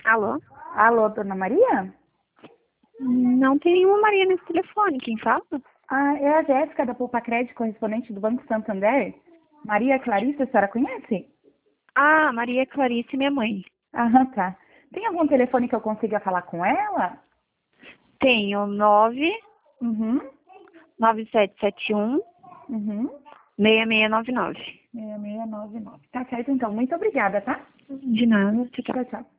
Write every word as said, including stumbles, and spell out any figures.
Alô? Alô, dona Maria? Não tem nenhuma Maria nesse telefone. Quem fala? Ah, é a Jéssica da Poupa Crédito, correspondente do Banco Santander. Maria Clarissa, a senhora conhece? Ah, Maria Clarice, minha mãe. Aham, tá. Tem algum telefone que eu consiga falar com ela? Tenho nove Uhum, nove sete sete um uhum. seis seis nove nove. seis seis nove nove. Tá certo, então. Muito obrigada, tá? De nada. Tchau, tchau. Tchau, tchau.